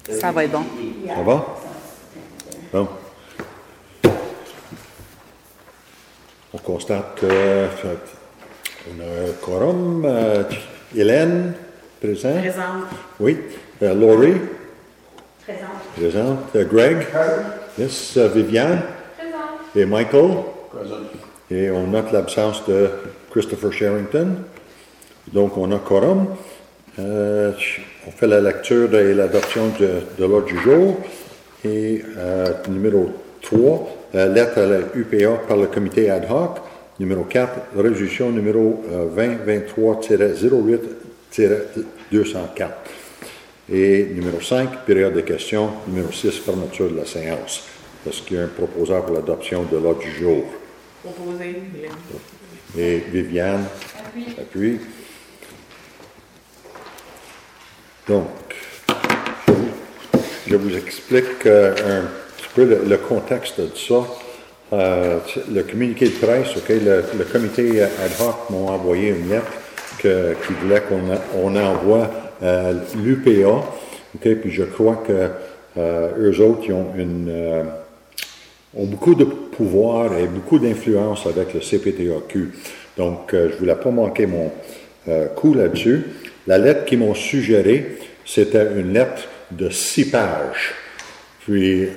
Ça va être bon. Ça va? Bon. On constate qu'on a un quorum. Hélène, présente. Présente. Oui. Laurie, Présente. présente. Greg. Yes. Viviane. Présente. Et Michael. Présent. Et on note l'absence de Christopher Sherrington. Donc, on a quorum. On fait la lecture et l'adoption de l'ordre du jour. Et numéro 3, lettre à la UPA par le comité ad hoc. Numéro 4, résolution numéro 2023-08-204. Et numéro 5, période de questions. Numéro 6, fermeture de la séance. Est-ce qu'il y a un proposeur pour l'adoption de l'ordre du jour? Proposé. Et Viviane, appuie. Donc, je vous explique un petit peu le contexte de ça. Le communiqué de presse, le comité ad hoc m'a envoyé une lettre qui voulait qu'on envoie l'UPA. Puis je crois que eux autres, ils ont beaucoup de pouvoir et beaucoup d'influence avec le CPTAQ. Donc, je ne voulais pas manquer mon coup là-dessus. La lettre qu'ils m'ont suggérée, c'était une lettre de 6 pages. Puis,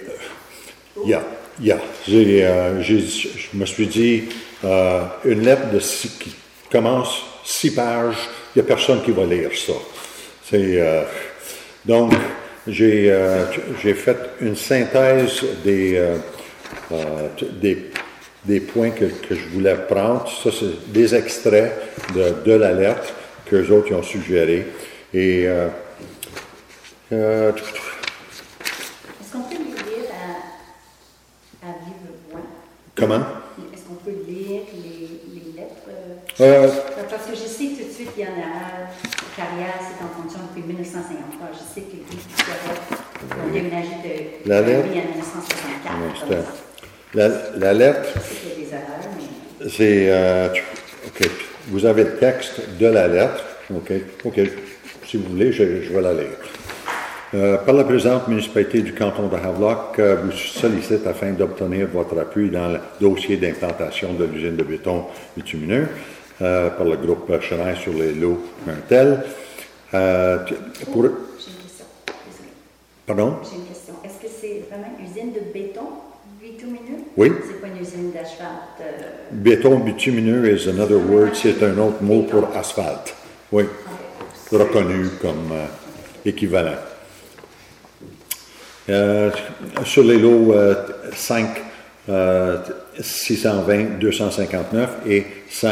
je me suis dit, une lettre qui commence 6 pages, il n'y a personne qui va lire ça. Donc, j'ai fait une synthèse des points que je voulais prendre. Ça, c'est des extraits de la lettre qu'eux autres ont suggéré. Et est-ce qu'on peut les lire à vive voix? Comment? Est-ce qu'on peut lire les lettres? Parce que je sais que tout de suite, il y en a carrière, c'est en fonction depuis 1953. Je sais que lui, ont déménagé de Paris en 1964. La lettre, c'est des erreurs, mais... c'est... OK. Vous avez le texte de la lettre. OK. Si vous voulez, je vais la lire. Par la présente municipalité du canton de Havelock, vous sollicite afin d'obtenir votre appui dans le dossier d'implantation de l'usine de béton bitumineux par le groupe Chenaille sur les lots Untel. J'ai une question. Désolée. Pardon? J'ai une question. Est-ce que c'est vraiment une usine de béton bitumineux? Oui. C'est pas une usine d'asphalte? Béton bitumineux is another word, c'est un autre mot pour asphalte. Oui. Reconnu comme équivalent. Sur les lots 5 620-259 et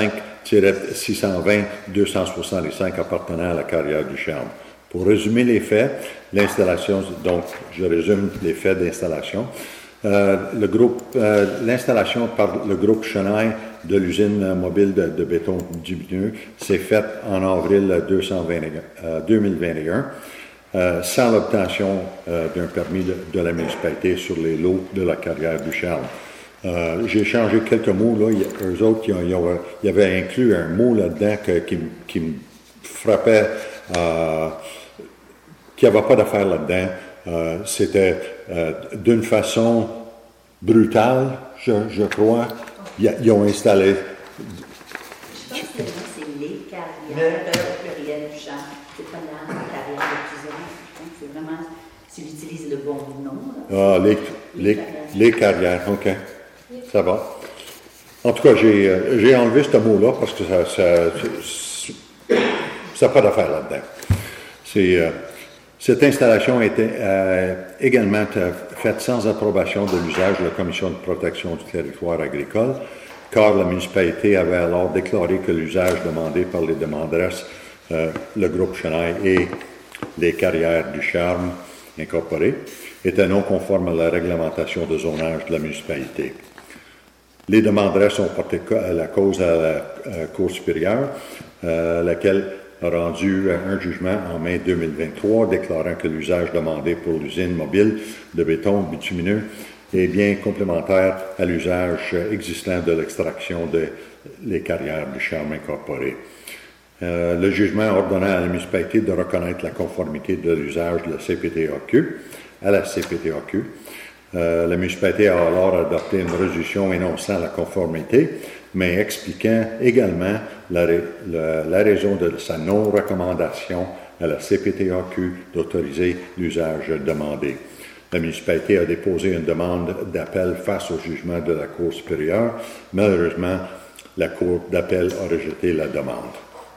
5-620-265 appartenant à la carrière du Charme. Pour résumer les faits, l'installation, donc je résume les faits d'installation. L'installation par le groupe Chenaille de l'usine mobile de béton bitumineux s'est faite en avril 2021. Sans l'obtention d'un permis de la municipalité sur les lots de la carrière du Charme. J'ai changé quelques mots, là. Eux autres, ils avaient inclus un mot là-dedans qui me frappait, qui n'avait pas d'affaire là-dedans. C'était d'une façon brutale, je crois. Ils ont installé... Je pense que c'est les carrières pluriel du Charme. C'est pas la carrière de plusieurs. C'est vraiment, s'il utilise le bon nom. Les carrières, OK. Ça va. En tout cas, j'ai enlevé ce mot-là parce que ça n'a pas d'affaire là-dedans. Cette installation a été également faite sans approbation de l'usage de la Commission de protection du territoire agricole, car la municipalité avait alors déclaré que l'usage demandé par les demanderesses, le groupe Chenaille et les carrières du Charme incorporées, était non conforme à la réglementation de zonage de la municipalité. Les demanderesses ont porté la cause à la Cour supérieure, laquelle a rendu un jugement en mai 2023 déclarant que l'usage demandé pour l'usine mobile de béton bitumineux est bien complémentaire à l'usage existant de l'extraction des carrières du Charme incorporé. Le jugement ordonnant à la municipalité de reconnaître la conformité de l'usage de la CPTAQ à la CPTAQ. La municipalité a alors adopté une résolution énonçant la conformité, mais expliquant également la raison de sa non-recommandation à la CPTAQ d'autoriser l'usage demandé. La municipalité a déposé une demande d'appel face au jugement de la Cour supérieure. Malheureusement, la Cour d'appel a rejeté la demande.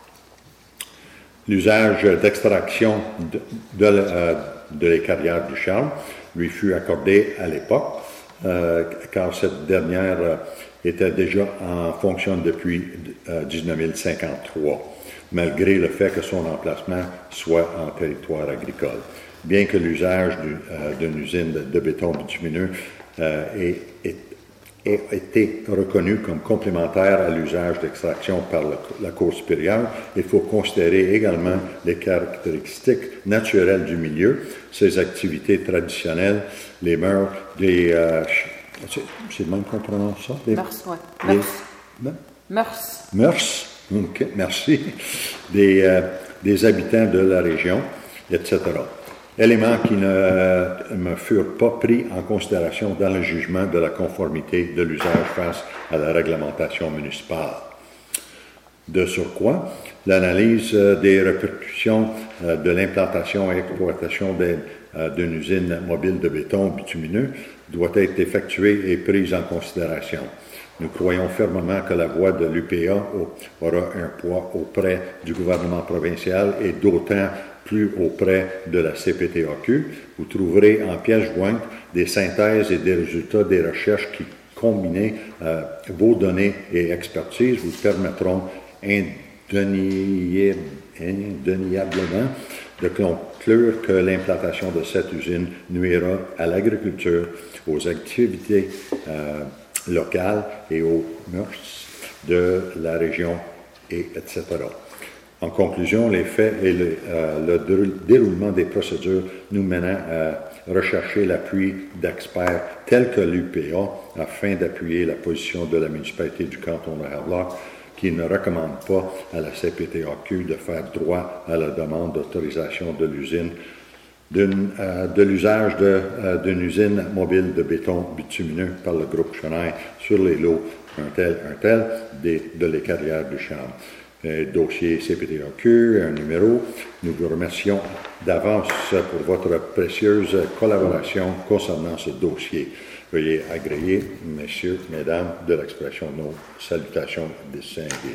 L'usage d'extraction de les carrières du Charme lui fut accordé à l'époque, car cette dernière était déjà en fonction depuis 1953, malgré le fait que son emplacement soit en territoire agricole. Bien que l'usage d'une usine de béton bitumineux ait été reconnu comme complémentaire à l'usage d'extraction par la Cour supérieure, il faut considérer également les caractéristiques naturelles du milieu, ses activités traditionnelles, les mœurs, c'est le même qu'on prononce ça? Mœurs, oui. Mœurs. Mœurs, ok, merci. Des habitants de la région, etc. Éléments qui ne furent pas pris en considération dans le jugement de la conformité de l'usage face à la réglementation municipale. De surcroît, l'analyse des répercussions de l'implantation et exploitation d'une usine mobile de béton bitumineux doit être effectuée et prise en considération. Nous croyons fermement que la voix de l'UPA aura un poids auprès du gouvernement provincial et d'autant plus auprès de la CPTAQ. Vous trouverez en pièce jointe des synthèses et des résultats des recherches qui, combinés vos données et expertises, vous permettront indéniablement de conclure que l'implantation de cette usine nuira à l'agriculture, aux activités locales et aux mœurs de la région, etc. En conclusion, les faits et le déroulement des procédures nous menant à rechercher l'appui d'experts tels que l'UPA afin d'appuyer la position de la municipalité du canton de Havelock qui ne recommande pas à la CPTAQ de faire droit à la demande d'autorisation de l'usage d'une usine mobile de béton bitumineux par le groupe Chenaille sur les lots un tel de les carrières du Charme. Dossier CPTAQ, un numéro. Nous vous remercions d'avance pour votre précieuse collaboration concernant ce dossier. Veuillez agréer, messieurs, mesdames, de l'expression de nos salutations distinguées.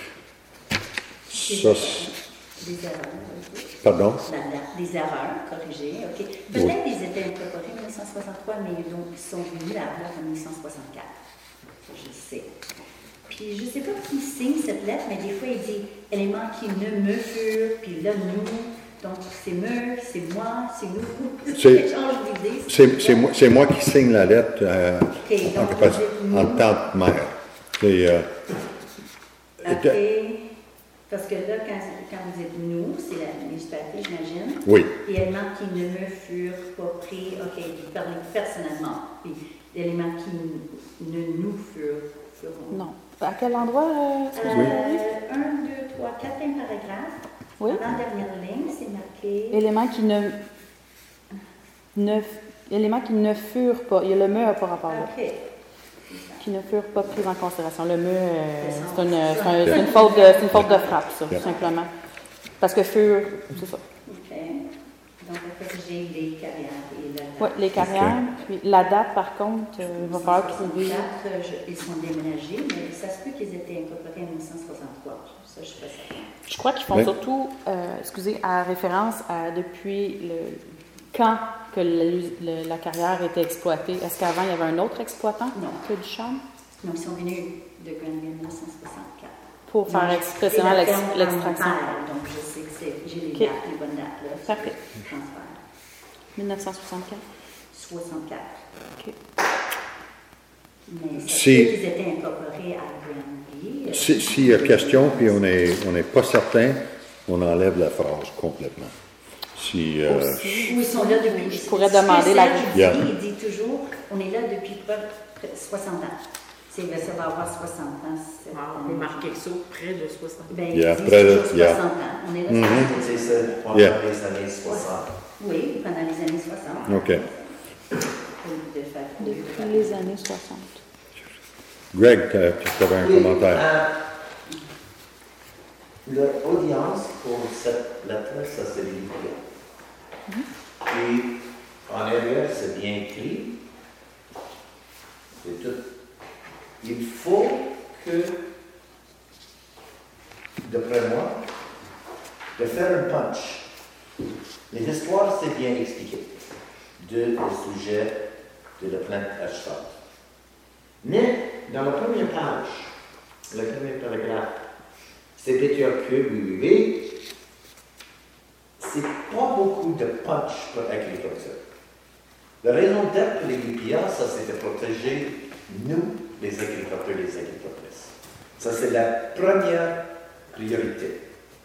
Des erreurs. Pardon? Des erreurs corrigées, OK. Peut-être qu'ils étaient incorporés en 1963, mais ils sont venus à en 1964. Je sais. Puis je ne sais pas qui signe cette lettre, mais des fois il dit éléments qui ne me furent, puis là nous, donc c'est me, c'est moi, c'est nous. C'est moi qui signe la lettre en tant que maire. Parce que là, quand vous dites nous, c'est la municipalité, j'imagine. Oui. Les éléments qui ne me furent pas pris, OK, vous parlez personnellement. Puis les éléments qui ne nous furent. Non. À quel endroit? 1, 2, 3, 4 paragraphes. Oui. Avant-dernière ligne, c'est marqué. Éléments qui ne furent pas. Il y a le me par rapport là. OK. Qui ne furent pas pris en considération. Le me, c'est une faute de frappe, ça, tout simplement. Parce que furent, c'est ça. OK. Donc, après, j'ai les carrières et la date. Oui, les carrières. Puis la date, par contre, il va falloir trouver. Ils sont déménagés, mais ça se peut qu'ils étaient incorporés en 1963. Ça, je ne suis pas certaine. Je crois qu'ils font surtout, à référence à depuis quand que la carrière était exploitée. Est-ce qu'avant, il y avait un autre exploitant que du Charme? Non, ils sont venus de Grenville en 1964. Pour faire expressément l'extraction. Donc, je sais que j'ai les dates, les bonnes dates. Là, parfait. 1964? 64. OK. Mais c'est qu'ils étaient incorporés à Grenville. S'il y a question, puis on n'est pas certain, on enlève la phrase complètement. Où ils sont là depuis. Je pourrais demander la vie. Il dit toujours, on est là depuis 60 ans. Ça va avoir 60 ans. On peut marquer ça près de 60 ans. Ben, Yeah, c'est près de- toujours 60 yeah. ans. On est là. C'est ça, pendant Yeah. les années 60. Oui, pendant les années 60. OK. Depuis les années 60. Greg, tu avais un commentaire. L'audience pour cette lettre, ça c'est l'IPA. Puis, en arrière, c'est bien écrit. C'est tout. Il faut que, d'après moi, de faire un punch. L'histoire, c'est bien expliqué le sujet de la plante asphalte. Mais, dans la première page, le premier paragraphe, c'est peut-être que, oui, c'est pas beaucoup de punch pour l'agriculture. La raison d'être pour les UPA, ça c'est de protéger nous, les agriculteurs et les agricultrices. Ça c'est la première priorité.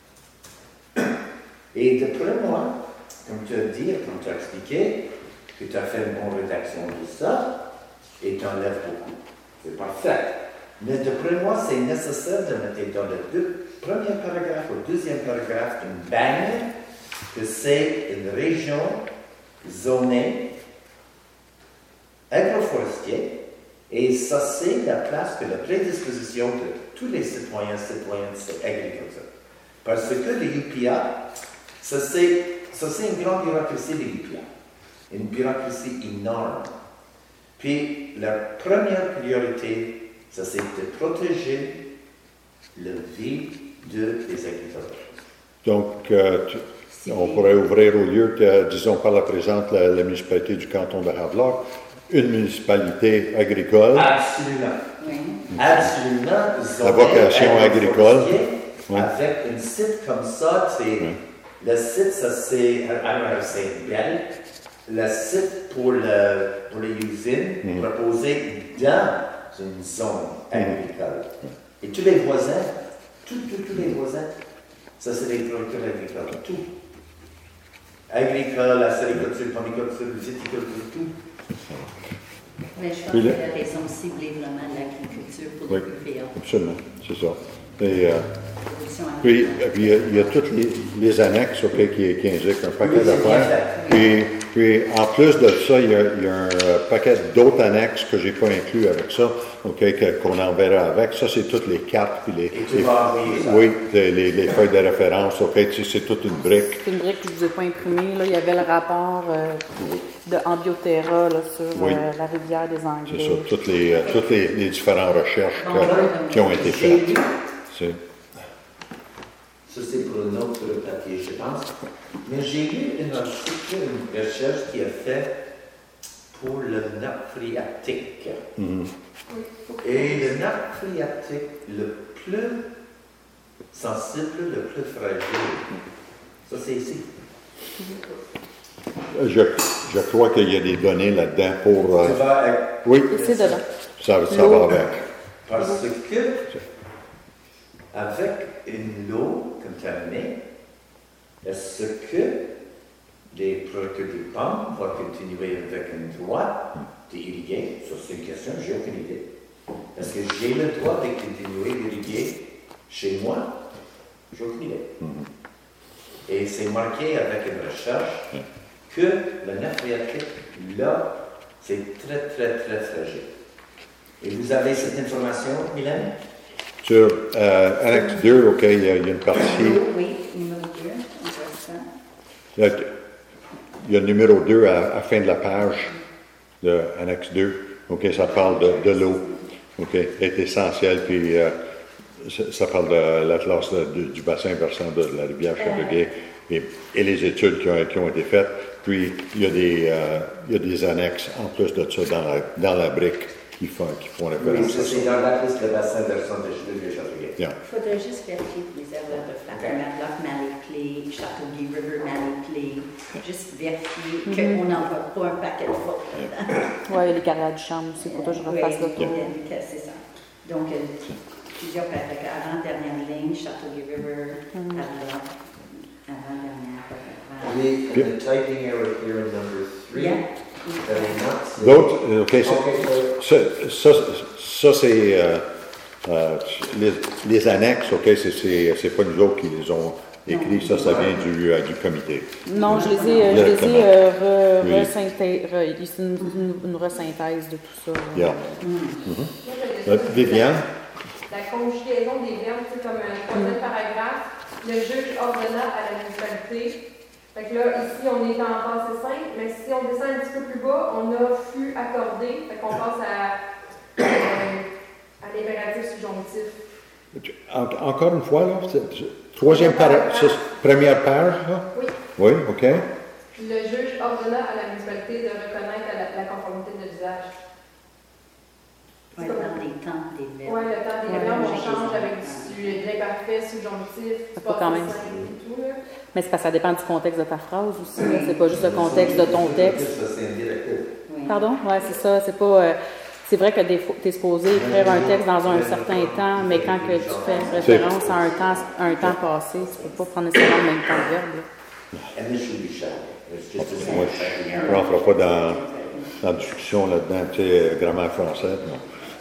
Et d'après moi, comme tu as dit, comme tu as expliqué, que tu as fait une bonne rédaction de ça, et tu enlèves beaucoup. C'est parfait. Mais d'après moi, c'est nécessaire de mettre dans le premier paragraphe ou deuxième paragraphe une bannière que c'est une région zonée agroforestier, et ça c'est la place de la prédisposition de tous les citoyens de cette agriculture. Parce que les UPA, ça c'est une grande bureaucratie des UPA, une bureaucratie énorme. Puis la première priorité, ça c'est de protéger la vie des agriculteurs. Donc, on pourrait ouvrir au lieu que, disons par la présente, la municipalité du canton de Havelaar, une municipalité agricole. Absolument. Oui. Absolument. À vocation agricole. Oui. Avec un site comme ça, le site, ça c'est, alors c'est belle, le site pour les usines proposé dans une zone agricole. Et tous les voisins, tous les voisins, ça c'est des producteurs agricoles, tout. Agricole, la sériculture, pomiculture, viticulture, tout. Mais je pense que la raison ciblée vraiment l'agriculture pour les UPA. Absolument, c'est ça. Et, puis, il y a toutes les annexes qui indiquent un paquet d'affaires. Puis, en plus de ça, il y a un paquet d'autres annexes que je n'ai pas inclus avec ça, qu'on enverra avec. Ça, c'est toutes les cartes. Puis les feuilles de référence. C'est toute une brique. C'est une brique que je ne vous ai pas imprimée. Là. Il y avait le rapport de Ambioterra là, sur la rivière des Anglais. C'est ça, toutes les différentes recherches qui ont été faites. Ça, c'est pour un autre papier, je pense. Mais j'ai lu une recherche qui a fait pour le nappe phréatique. Et le nappe phréatique, le plus sensible, le plus fragile, ça, c'est ici. Je crois qu'il y a des données là-dedans pour... Ça va avec... Oui, c'est dedans. Ça va avec. Parce que, avec une eau contaminée, est-ce que les producteurs de pommes vont continuer avec un droit d'irriguer? Ça, c'est une question, j'ai aucune idée. Est-ce que j'ai le droit de continuer d'irriguer chez moi? J'ai aucune idée. Et c'est marqué avec une recherche que le nappe phréatique, là, c'est très, très, très fragile. Et vous avez cette information, Mylène? Sur Annexe 2, OK, il y a une partie. Oui, numéro 2, intéressant. Il y a le numéro 2 à la fin de la page de Annexe 2. OK, ça parle de l'eau. OK, est essentiel, puis ça parle de l'atlas du bassin versant de la rivière Châteauguay et les études qui ont été faites. Puis, il y a des annexes en plus de ça dans la brique qui font référence Oui, ça c'est dans la liste de bassin versant de Châteauguay. Yeah. Il faudrait juste vérifier pour les erreurs de Flatter-Matlock, Mallet-Clay, Châteauguay River, Mallet-Clay. Juste vérifier qu'on n'envoie pas un paquet de fautes là-dedans. Oui, il y a les carrières du champ aussi, pour que je refasse le tour. C'est ça. Donc, plusieurs paquets. Avant-dernière ligne, Châteauguay River, avant-dernière. The typing error here in number 3. Yeah. L'autre, OK, Ça, c'est les annexes, OK, c'est pas nous autres qui les ont écrits, ça vient du comité. Non, je les ai c'est une resynthèse de tout ça. Yeah. Viviane? La conjugaison des verbes, c'est comme un troisième paragraphe. Le juge ordonna à la municipalité. Fait que là, ici, on est en passé simple, mais si on descend un petit peu plus bas, on a fut accordé. Fait qu'on passe à l'impératif subjonctif. Encore une fois, là, troisième première page, là? Oui. Oui, OK. Le juge ordonna à la municipalité de reconnaître la conformité de l'usage. Oui, dans les temps des verbes. Oui, le temps des verbes, on change avec du l'imparfait, subjonctif, du passé simple et tout, là. Mais c'est parce que ça dépend du contexte de ta phrase aussi. C'est pas juste le contexte de ton texte. Pardon? Oui, c'est ça. C'est pas... c'est vrai que tu es supposé écrire un texte dans un certain temps, mais quand que tu fais référence à un temps passé, tu ne peux pas prendre nécessairement le même temps de verbe. On ne fera pas dans la discussion là-dedans, tu sais, grammaire française, non.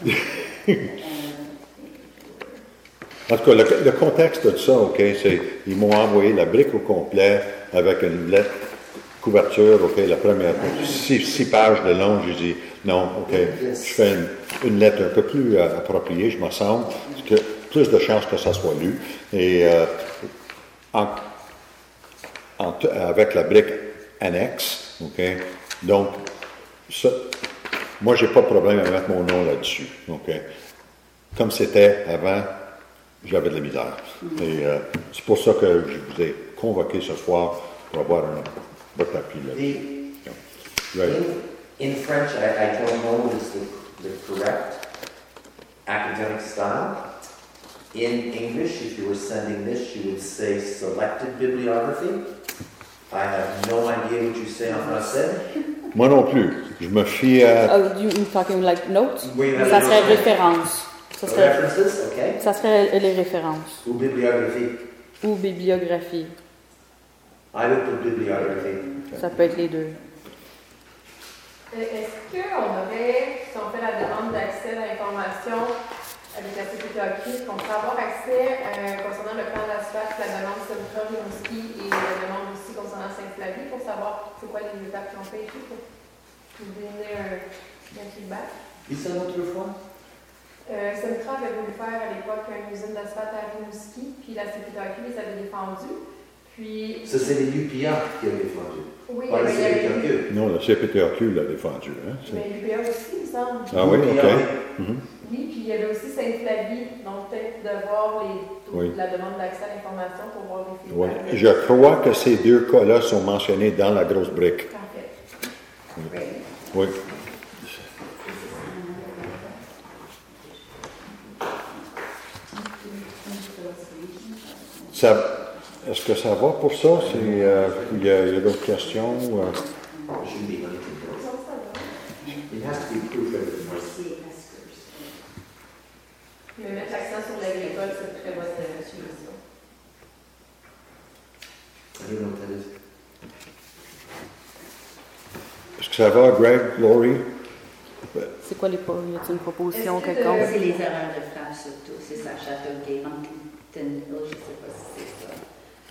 En tout cas, le contexte de ça, OK, c'est ils m'ont envoyé la brique au complet avec une lettre couverture, OK, la première, 6 pages de long, j'ai dit non, OK, je fais une lettre un peu plus appropriée, je me semble, parce que plus de chances que ça soit lu. Et avec la brique annexe, OK, donc, ça, moi, j'ai pas de problème à mettre mon nom là-dessus, OK. Comme c'était avant, j'avais de la misère. Et c'est pour ça que je vous ai convoqué ce soir pour avoir votre appui là. Right. In French, I don't know what is the correct academic style. In English, if you were sending this, you would say selected bibliography. I have no idea what you say en français. Moi non plus. Je me fie à... Oh, you talking like notes? Oui, Ça serait référence. References, OK. Ça serait les références. Ou bibliographie. Ou bibliographie. I would put bibliographie. Ça peut être les deux. Est-ce qu'on aurait, si on fait la demande d'accès à l'information avec la CPTAQ, qu'on peut avoir accès concernant le plan d'asphalte, la demande Semtra-Rimouski et la demande aussi concernant Sainte-Flavie pour savoir c'est quoi les étapes qui ont fait et tout, pour nous donner un feedback? Dis ça une autre fois? Semtra avait voulu faire à l'époque une usine d'asphalte à Rimouski, puis la CPTAQ les avait défendus. Puis... Ça, c'est les UPA qui ont défendu. Oui, pas la CPTAQ. Non, la CPTAQ l'a défendu. Hein, mais l'UPA aussi, il me semble. Ah oui, OK. Oui, puis il y avait aussi Sainte-Flavie, donc peut-être de voir la demande d'accès à l'information pour voir les feedbacks. Oui. Je crois que ces deux cas-là sont mentionnés dans la grosse brique. Parfait. Oui. Est-ce que ça va pour ça? Il y a d'autres questions? Mais mettre l'accent sur l'agricole, c'est une très bonne solution. Est-ce que ça va, Greg, Laurie? C'est quoi y a-t-il une proposition quelconque? C'est les erreurs de frappe surtout, c'est ça, Châteauguay, Huntington Hill, je ne sais pas si c'est ça.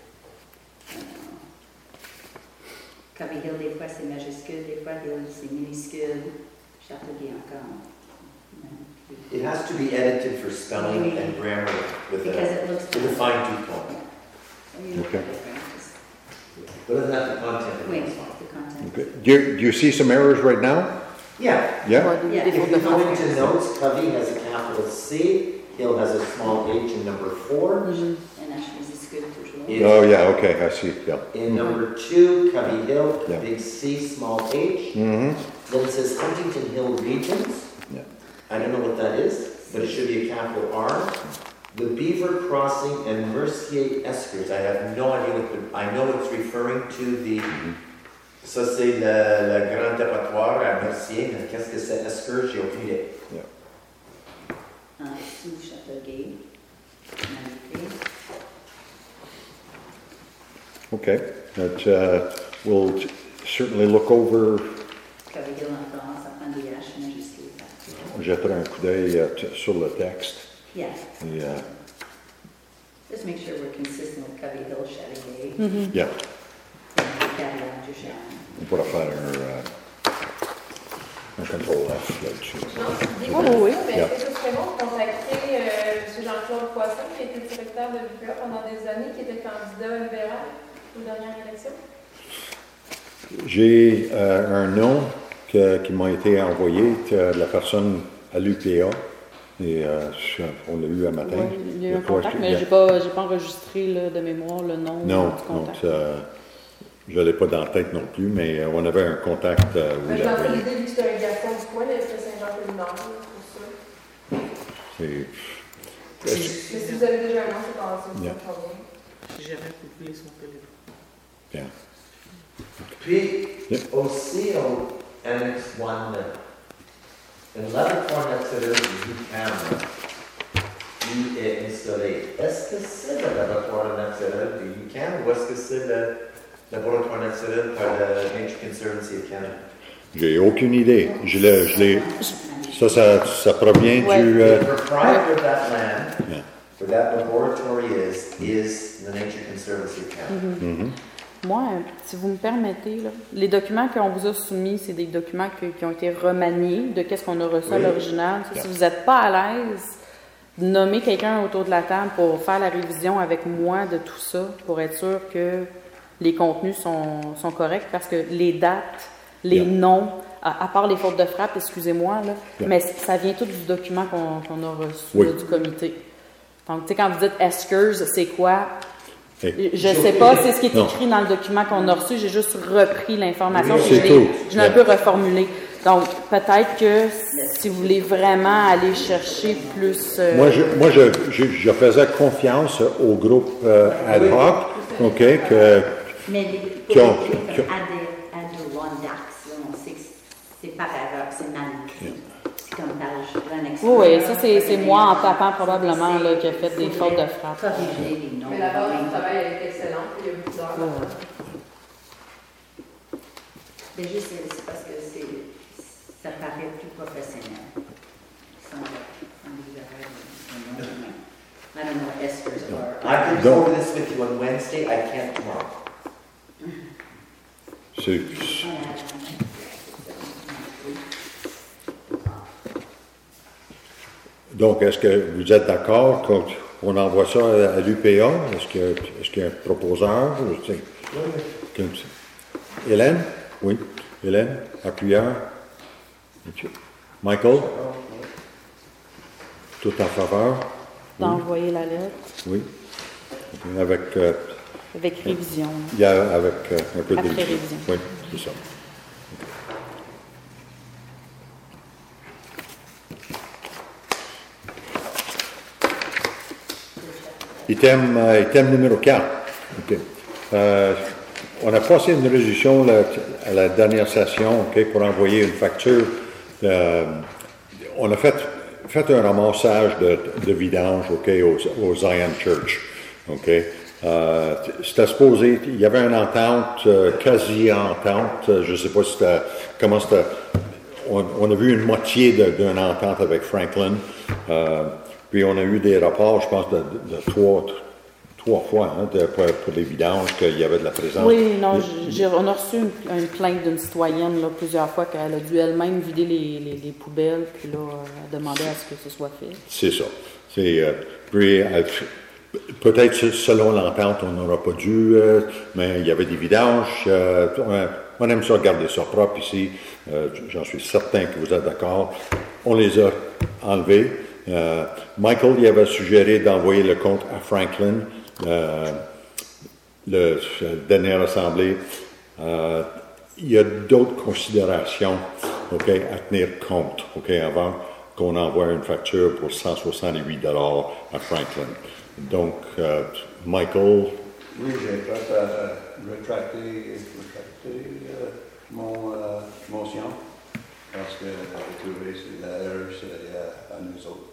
Covey Hill, des fois c'est majuscule, des fois Hill c'est minuscule, Châteauguay encore. It has to be edited for spelling and grammar with a fine-tooth comb. Okay. But isn't that the content? Oui, the content. Okay. Do you see some errors right now? Yeah. Yeah? If you go into notes, Covey has a capital C, Hill has a small h in number 4. And actually, it's good toujours. Oh, yeah, okay, I see, yeah. In number 2, Covey Hill, big C, small h. Then it says Huntington Hill Regions. Yeah. I don't know what that is, but it should be a capital R. The Beaver Crossing and Mercier Eskers, I have no idea I know it's referring to the... Ça, c'est le grand dépotoir à Mercier, mais qu'est-ce que c'est Eskers? J'ai aucune idée. En dessous, Châteauguay. Okay, but we'll certainly look over. Covey Hill en France, ça prend des H majuscules. jetterai un coup d'œil sur le texte. Yeah. Et, Just make sure we're consistent with Covey Hill, Chateauguay, yeah, Cadillac, Duchamp. on pourra faire un contrôle F là-dessus. Oh, oui. Mais Yeah. est-ce que ce serait bon de contacter M. Jean-Claude Poisson, qui a été directeur de l'UPA pendant des années, qui était candidat libéral aux dernières élections? J'ai un nom qui m'a été envoyé de la personne à l'UPA. Et on l'a eu un matin. Oui, il y a eu un contact, mais je n'ai pas enregistré là, de mémoire le nom Non, du contact. je ne l'ai pas dans la tête non plus, mais on avait un contact où Mais il j'ai avait... l'idée, vu que c'est un garçon du coin, est-ce que Saint-Jean-Félinard, pour ça? Mais si vous avez déjà un nom, c'est pas Yeah. très bien. J'ai jamais coupé son téléphone. Bien. Puis, Yep. aussi au Annex 1, une laboratoire naturel du Cameron qui est installé. Est-ce que c'est le laboratoire naturel du UQAM ou est-ce que c'est le laboratoire naturel par le Nature Conservancy of Canada? J'ai aucune idée. Ça provient Ouais. du... The proprietor of that land, Yeah. where that laboratory is the Nature Conservancy of Canada. Mhm. Moi, si vous me permettez, là, les documents qu'on vous a soumis, c'est des documents qui ont été remaniés de qu'est-ce qu'on a reçu à l'original. Si vous n'êtes pas à l'aise, nommer quelqu'un autour de la table pour faire la révision avec moi de tout ça, pour être sûr que les contenus sont corrects, parce que les dates, les noms, à part les fautes de frappe, excusez-moi, là, mais ça vient tout du document qu'on a reçu là, du comité. Donc, tu sais, quand vous dites « excuse », c'est quoi? Hey. Je ne sais pas, c'est ce qui est Non. écrit dans le document qu'on a reçu, j'ai juste repris l'information, puis C'est tout. je l'ai un peu reformulé. Donc, peut-être que si vous voulez vraiment aller chercher plus... Moi, je faisais confiance au groupe ad hoc, OK, Mais Qui ont- Adirondacks, là, on sait que c'est par erreur, c'est mal écrit. C'est comme page l'annexe. Oui, ça, c'est moi en tapant probablement là, qui a fait des fautes de frappe. Corriger les noms. Mais la base du travail elle est excellente, il y a beaucoup d'heures. Mais juste, c'est parce que ça paraît plus professionnel. Sans les erreurs de nom. I don't know what Esther's are. I can go over this with you on Wednesday, I can't tomorrow. c'est... Donc, est-ce que vous êtes d'accord qu'on envoie ça à l'UPA? Est-ce qu'il y a un proposeur? Je sais. Hélène? Oui. Hélène, appuyeur. Michael? Tout en faveur? D'envoyer la lettre Oui. Avec, avec révision. il y a avec un peu de Après révision. Oui, c'est ça. Item numéro 4. OK. On a passé une résolution à la dernière session, OK, pour envoyer une facture. On a fait un ramassage de vidange, OK, au Zion Church. OK. C'était supposé, il y avait une entente, quasi-entente, je ne sais pas comment c'était. On a vu une moitié d'une entente avec Franklin. Puis on a eu des rapports, je pense, de trois fois pour les vidanges qu'il y avait de la présence. Oui, non, on a reçu une plainte d'une citoyenne là, plusieurs fois qu'elle a dû elle-même vider les poubelles, puis là, demander à ce que ce soit fait. C'est ça. Puis, peut-être selon l'entente, on n'aura pas dû, mais il y avait des vidanges. On aime ça garder ça propre ici. J'en suis certain que vous êtes d'accord. On les a enlevés. Michael y avait suggéré d'envoyer le compte à Franklin, la dernière assemblée. Il y a d'autres considérations, OK, à tenir compte, OK, avant qu'on envoie une facture pour 168 $ à Franklin. Donc, Michael. Oui, j'ai fait rétracter mon motion parce que j'ai trouvé que l'erreur, c'est à nous autres.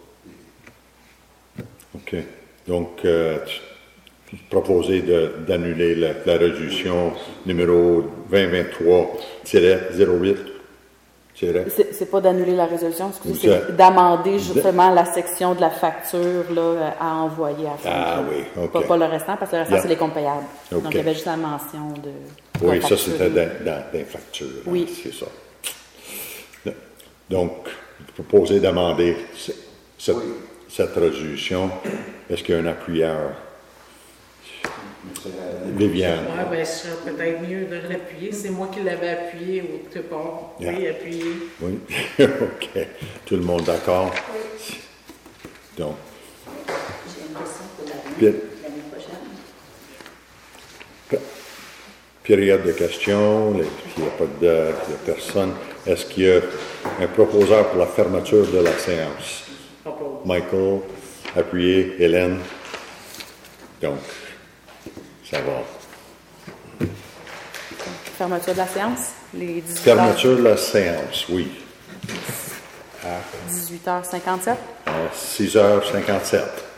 OK. Donc, proposer d'annuler la résolution numéro 2023-08 C'est pas d'annuler la résolution, excusez, c'est d'amender justement la section de la facture là, à envoyer à Ah oui, OK. Pas le restant, parce que le restant, c'est les comptes payables. Okay. Donc, il y avait juste la mention de. Oui, ça, c'était dans les factures. Oui. C'est ça. Donc, vous proposez d'amender cette résolution. Est-ce qu'il y a un appuyeur? Viviane. Oui, bien, ce serait peut-être mieux de l'appuyer. C'est moi qui l'avais appuyé au départ. Oui, appuyé. Oui, OK. Tout le monde d'accord? Oui. Donc. J'ai une question pour l'année prochaine. Période de questions. S'il n'y a pas il n'y a personne. Est-ce qu'il y a un proposeur pour la fermeture de la séance? Michael, appuyé. Hélène. Donc, ça va. Fermeture de la séance, les 18h. Fermeture de la séance, oui. À 18h57. À 6h57.